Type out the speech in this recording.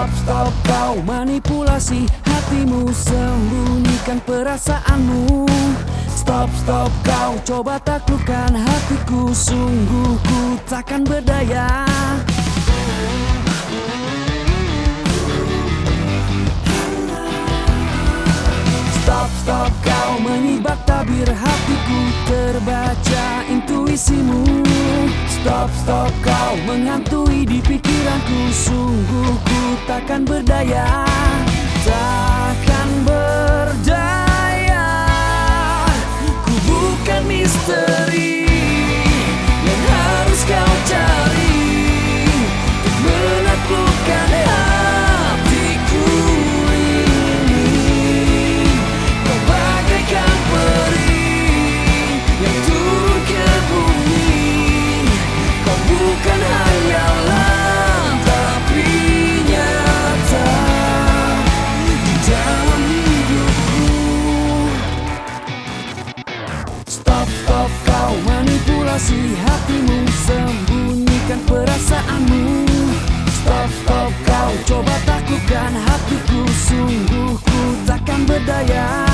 Stop kau manipulasi hatimu, sembunyikan perasaanmu. Stop kau coba taklukkan hatiku, sungguh ku takkan berdaya. Stop kau menyibak tabir hatiku, terbaca intuisimu. Stop kau menghantui di pikiranku, sungguh ku takkan berdaya. Takkan berdaya. Ku bukan misteri yang harus kau cari untuk menaklukkan hatiku ini. Kau bagaikan peri yang turun ke bumi. Kau bukan hayalan tapi nyata di dalam hidupku. Stop kau manipulasi hatimu, sembunyikan perasaanmu. Stop kau coba taklukkan hatiku, sungguh ku takkan berdaya.